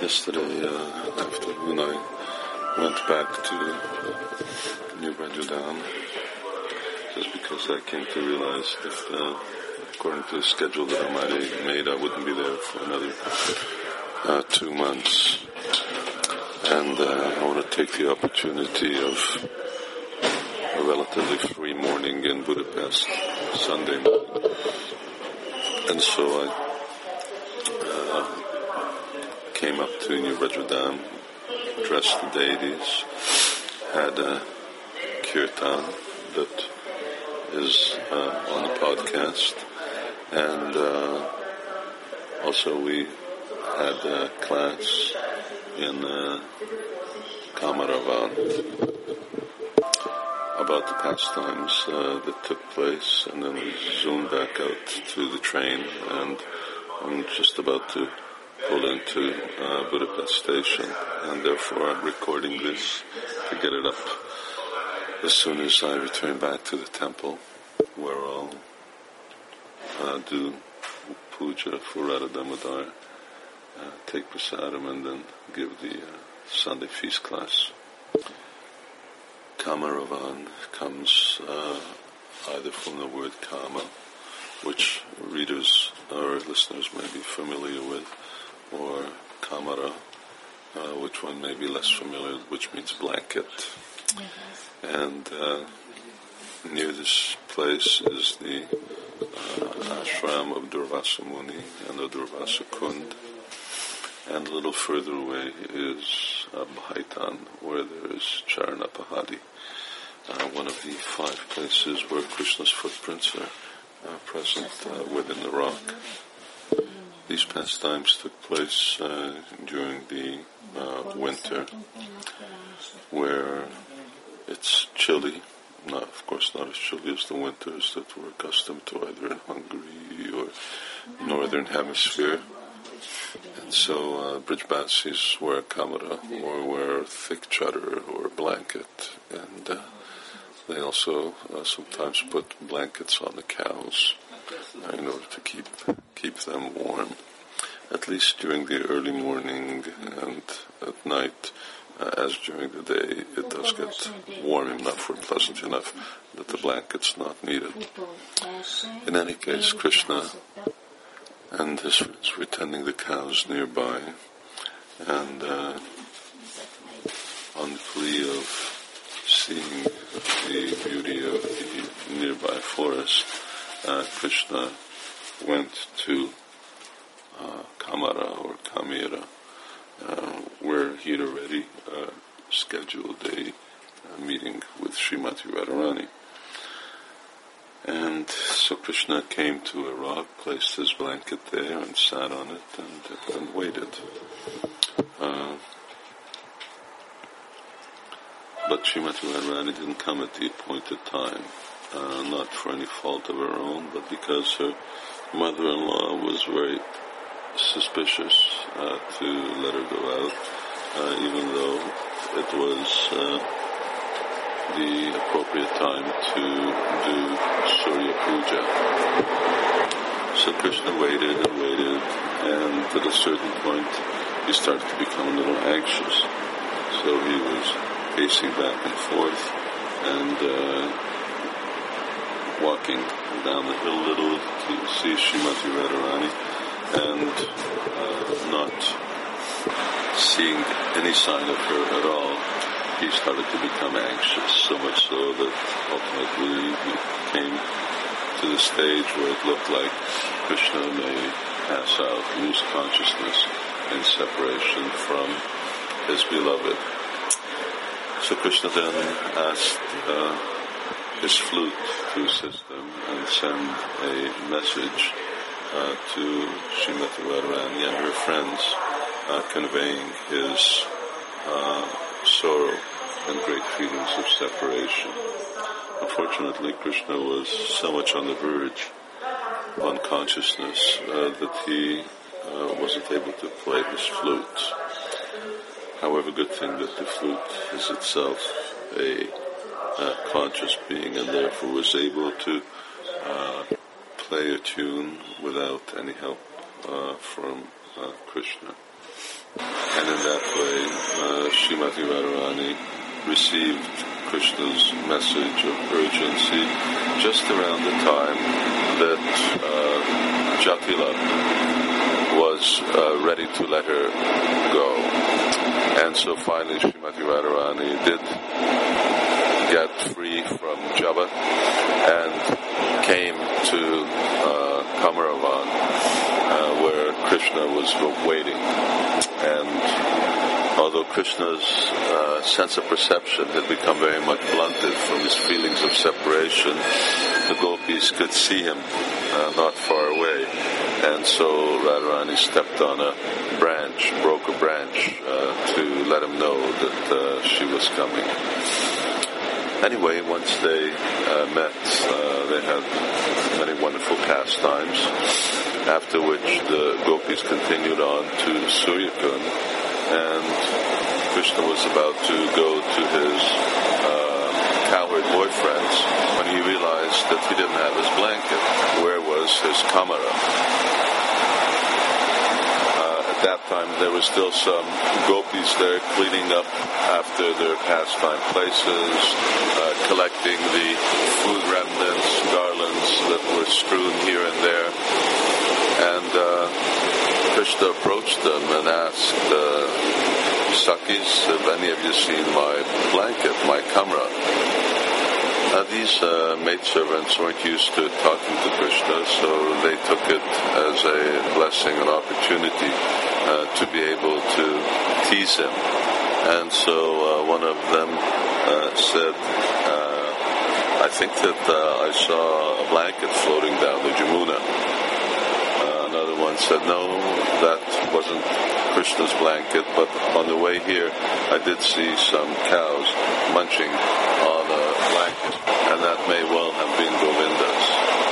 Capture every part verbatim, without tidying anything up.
Yesterday uh, afternoon I went back to New Rajadam just because I came to realize that uh, according to the schedule that I might have made, I wouldn't be there for another uh, two months. And uh, I want to take the opportunity of a relatively free morning in Budapest, Sunday morning. And so I came up to New Rajadam, addressed the deities, had a kirtan that is uh, on the podcast, and uh, also we had a class in uh, Kamaravan about the pastimes uh, that took place, and then we zoomed back out to the train, and I'm just about to pull into uh, Budapest station, and therefore I'm recording this to get it up as soon as I return back to the temple, where I'll uh, do puja for Radha Damodar, uh, take prasadam, and then give the uh, Sunday feast class. Kamaravan comes uh, either from the word kama, which readers or listeners may be familiar with, or kamara, uh, which one may be less familiar, which means blanket. Mm-hmm. And uh, near this place is the uh, ashram of Durvasa Muni and the Durvasa Kund. And a little further away is uh, Bhaitan, where there is Charanapahadi, uh, one of the five places where Krishna's footprints are uh, present uh, within the rock. These pastimes took place uh, during the uh, winter, where it's chilly. Not, of course, not as chilly as the winters that we're accustomed to either in Hungary or northern hemisphere. And so uh, Brijbasis wear a kamara or wear a thick chadar or a blanket, and uh, they also uh, sometimes put blankets on the cows in order to keep keep them warm, at least during the early morning, and at night, uh, as during the day, it does get warm enough or pleasant enough that the blanket's not needed. In any case, Krishna and his friends were tending the cows nearby, and uh, on the plea of seeing the beauty of the nearby forest, Uh, Krishna went to uh, Kamara or Kamira, uh, where he'd already uh, scheduled a, a meeting with Srimati Radharani. And so Krishna came to a rock, placed his blanket there, and sat on it, and, and waited. Uh, but Srimati Radharani didn't come at the appointed time. Uh, not for any fault of her own, but because her mother-in-law was very suspicious uh, to let her go out, uh, even though it was uh, the appropriate time to do Surya Puja. So Krishna waited and waited, and at a certain point he started to become a little anxious. So he was pacing back and forth, and uh, walking down the hill a little to see Srimati Radharani, and uh, not seeing any sign of her at all, he started to become anxious, so much so that ultimately he came to the stage where it looked like Krishna may pass out, lose consciousness in separation from his beloved. So Krishna then asked uh, his flute to assist him and send a message uh, to Srimati Radharani and her friends, uh, conveying his uh, sorrow and great feelings of separation. Unfortunately, Krishna was so much on the verge of unconsciousness uh, that he uh, wasn't able to play his flute. However, good thing that the flute is itself a Uh, conscious being, and therefore was able to uh, play a tune without any help uh, from uh, Krishna. And in that way, uh, Srimati Radharani received Krishna's message of urgency just around the time that uh, Jatila was uh, ready to let her go. And so finally Srimati Radharani did get free from Jabat and came to uh, Kamaravan, uh, where Krishna was waiting. And although Krishna's uh, sense of perception had become very much blunted from his feelings of separation, the gopis could see him uh, not far away. And so Radharani stepped on a branch, broke a branch uh, to let him know that uh, she was coming. Anyway, once they uh, met, uh, they had many wonderful pastimes, after which the gopis continued on to Suryakund, and Krishna was about to go to his uh, cowherd boyfriend's when he realized that he didn't have his blanket. Where was his kamara? At that time there were still some gopis there cleaning up after their pastime places, uh, collecting the food remnants, garlands that were strewn here and there. And uh, Krishna approached them and asked, uh, Sakis, have any of you seen my blanket, my kamra? Now these uh, maidservants weren't used to talking to Krishna, so they took it as a blessing, an opportunity uh, to be able to tease him. And so uh, one of them uh, said, uh, I think that uh, I saw a blanket floating down the Jamuna. Uh, another one said, no, that wasn't Krishna's blanket, but on the way here I did see some cows munching on a blanket, and that may well have been Govinda's.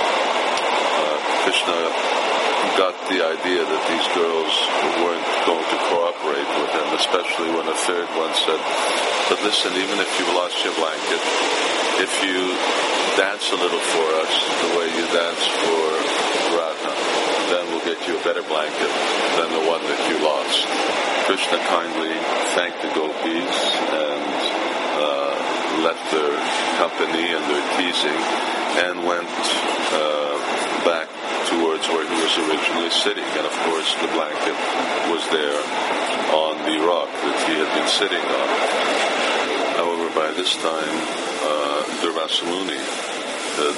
Uh, Krishna got the idea that these girls weren't going to cooperate with him, especially when a third one said, but listen, even if you've lost your blanket, if you dance a little for us the way you dance for Radha, then we'll get you a better blanket than the one that you lost. Krishna kindly thanked the gopis and uh, left their company and their teasing and went uh, back towards where he was originally sitting. And of course the blanket was there on the rock that he had been sitting on. However, by this time uh, Durvasa Muni had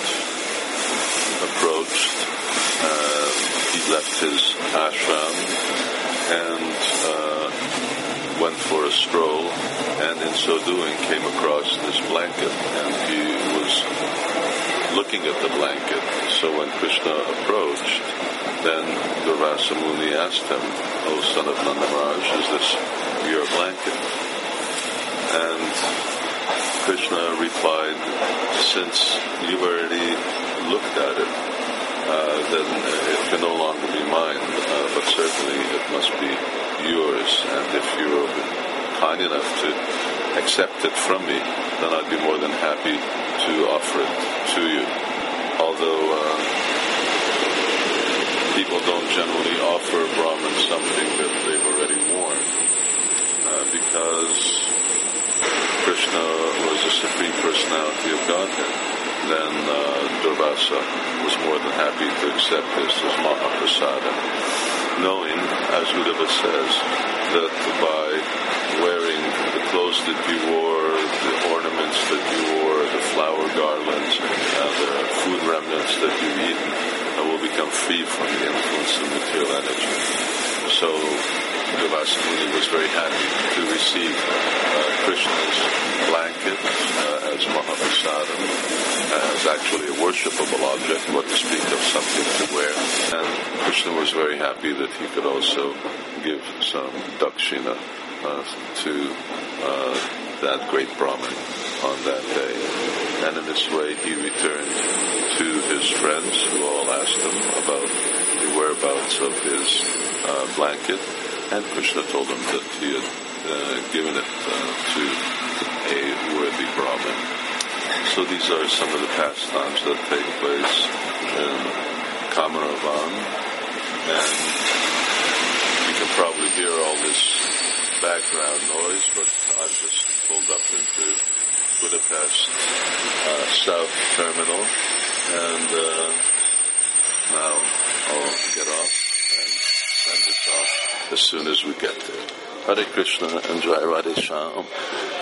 approached. Uh, he left his ashram and uh, went for a stroll, and in so doing came across this blanket, and he was looking at the blanket. So when Krishna approached, then Durvasa Muni asked him, "O son of Nanda Maharaj, is this your blanket?" And Krishna replied, "Since you've already looked at it, uh, then it can no longer be mine, uh, but certainly it must be yours. And if you're kind enough to accept it from me, then I'd be more than happy to offer it to you." Although uh, people don't generally offer Brahman something that they've already worn, uh, because Krishna was a Supreme Personality of Godhead, then uh, Durvasa was more than happy to accept this as Mahaprasada, knowing, as Uddhava says, that by wearing the clothes that you wore, the ornaments that you wore, the flower garlands, uh, the food remnants that you've eaten, uh, will become free from the influence of material energy. So Durvasa Muni was very happy to receive uh, Krishna's blanket uh, as Mahaprasadam, as actually a worshipable object, what to speak of something to wear. And Krishna was very happy that he could also give some dakshina uh, to uh, that great Brahmin on that day. And in this way he returned to his friends, who all asked him about the whereabouts of his uh, blanket. And Krishna told him that he had uh, given it uh, to a worthy Brahmin. So these are some of the pastimes that take place in Kamaravan. And you can probably hear all this background noise, but I've just pulled up into Budapest uh, South Terminal, and uh, now I'll get off and send this off as soon as we get there. Hare Krishna and Jai Radhe Shyam.